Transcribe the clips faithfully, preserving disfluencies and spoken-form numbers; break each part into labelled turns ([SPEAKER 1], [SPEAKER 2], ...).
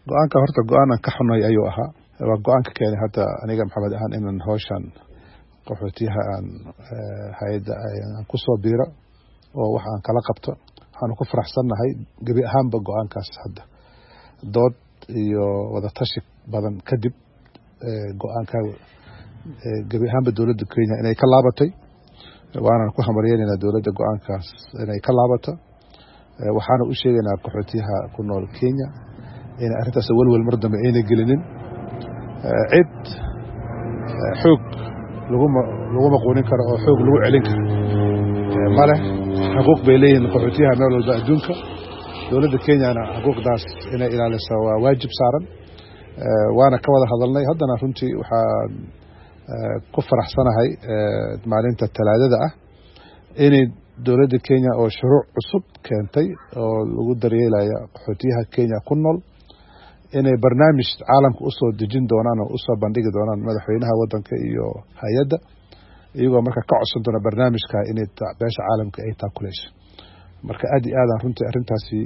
[SPEAKER 1] go-aanka horta go-aan aan ka xunay ayuu ahaa waa go-aanka keenay hadda aniga maxamed ahaan inaan hawshan qaxootiyaha aan hay'adda aan ku soo biiro oo wax aan kala qabto waxaan ku faraxsanahay gabi ahaanba go-aankaas hadda dood iyo wada tashi badan kadib go-aanka gabi ahaanba dowladda Kenya inay ka laabatay waana ku hamaryeynaa dowladda go-aankaas inay ka laabato waxaana u sheegaynaa qaxootiyaha ku nool Kenya in arrintaas walwal mar dambe ayna gelinin cid xoog lagu lagu maqoonin karo oo xoog lagu celin karo male xuquuq bay leeyihiin qaxootiyaha meel walba adduunka dowladda Kenyana xuquuqdaas inay ilaaliso waa waajib saaran waana ka wada hadalnay haddana runtii waxaan ku faraxsanahay maalinta talaadada ah inay dowladda Kenya oo shuruuc cusub keentay oo lagu daryeelayo qaxootiyaha Kenya ku nool inay barnaamij caalamka u soo dejin doonaan oo u soo bandhigi doonaan madaxweynaha wadanka iyo hay'adda iyagoo marka ka codsan doona barnaamijka inay beesha caalamka ay taakulayso marka aad iyo aad aan runtii arrintaasi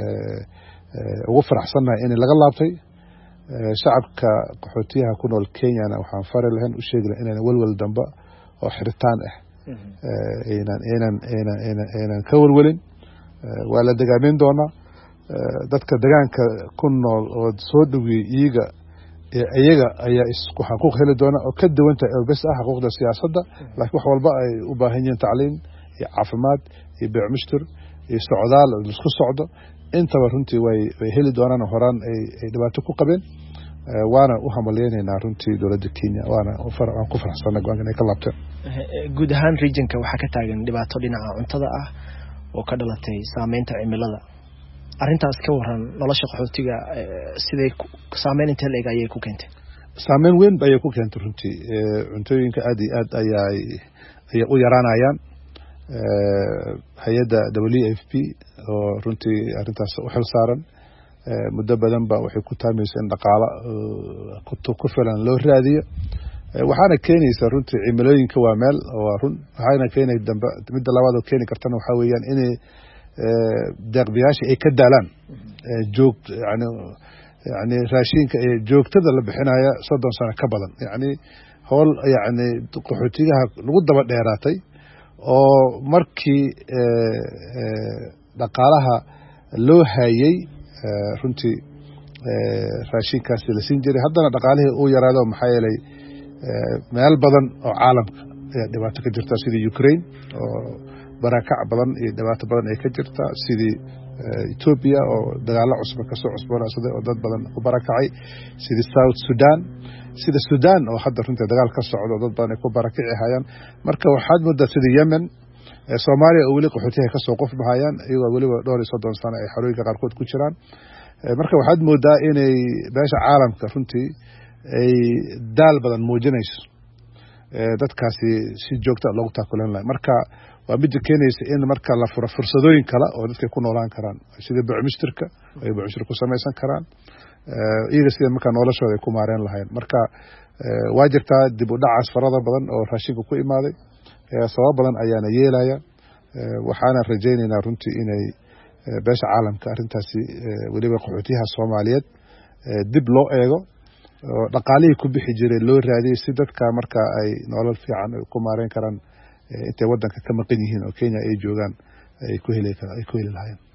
[SPEAKER 1] ugu faraxsanahay in laga laabtay shacabka qaxootiyaha ku nool Kenyana waxaan fari lahayn u sheegi lahayn inaan walwal damba oo xiritaan ah inaan inaan inaan inaan ka walwalin waa la dagaamin doonaa dadka deegaanka ku nool oo soo dhawiyay iyaga iyaga ayaa isku xaquuq heli doona oo ka duwan tahay bas ah xuquuqda siyaasadda laakiin wax walba ay u baahan yihiin tacliin iyo caafimaad iyo beec mushtar iyo socdaal isku socdo intaba runtii way way heli doonaan horaan ay ay dhibaato ku qabeen waana u hamalyeynaa runtii dowladda Kenya waana u farxan ku faraxsanahay go'aanka ay ka laabteen
[SPEAKER 2] guud ahaan regionka waxa ka taagan dhibaato dhinaca cuntada ah oo ka dhalatay saameynta cimilada arrintaas ka waran nolosha qaxootiga siday saameyn inta leeg ayay ku keentay
[SPEAKER 1] saameyn weyn bay ku keentay runtii cuntooyinka aad iyo aad ayay ay u yaraanayaan hay'adda W F P oo runtii arrintaas u xil saaran muddo badan ba waxay ku taamaysan dhaqaale ku filan loo raadiyo waxaana keenaysa runtii cimilooyinka waa meel waa run waxaana keenay dambe midda labaad oo keeni kartana waxa weeyaan in deeqbiyaasha ay ka daalaan joog yani yani raashinka ee joogtada la bixinaya soddon sano ka badan yani howl yani qaxootiyaha lagu daba dheeraatay oo markii dhaqaalaha loo hayay runtii raashinkaas la siin jiray haddana dhaqaalihii uu yaraado maxaa yeelay meel badan oo caalamka ayaa dhibaato ka jirta sidii Ukraine oo barakac badan iyo dhibaato badan ay ka jirta sidii Ethiopia oo dagaalo cusub ka soo cusboonaaday oo dad badan ku barakacay sidii South Sudan sida Sudan oo hadda runtii dagaal ka socdo dad badan ay ku barakici hayaan marka waxaad muddaa sidii Yemen Soomaaliya oo wali qaxootiyaha ka soo qof bahayaan iyagoo waliba dhowr iyo soddon sano ay xarooyinka qaarkood ku jiraan marka waxaad moodaa inay beesha caalamka runtii ay daal badan muujinayso dadkaasi si joogto loogu taakulan lahaa marka waa mid keenaysa in marka la furo fursadooyin kale oo dadka ku noolaan karaan sida beec mushtarka ay beec mushtar ku samaysan karaan iyaga sida marka noloshooda ay ku maareen lahayn marka waa jirtaa dib u dhacaas farada badan oo raashinka ku imaaday sabab badan ayaana yeelaya waxaana rajaynaynaa runtii inay beesha caalamka arrintaasi waliba qaxootiyaha Soomaaliyeed dib loo eego oo dhaqaalihii ku bixi jiray loo raadiyay si dadka marka ay nolol fiican ku maareen karaan intay wadanka ka maqan yihiin oo Kenya ay joogaan ay ku heli karaan ay ku heli lahaayeen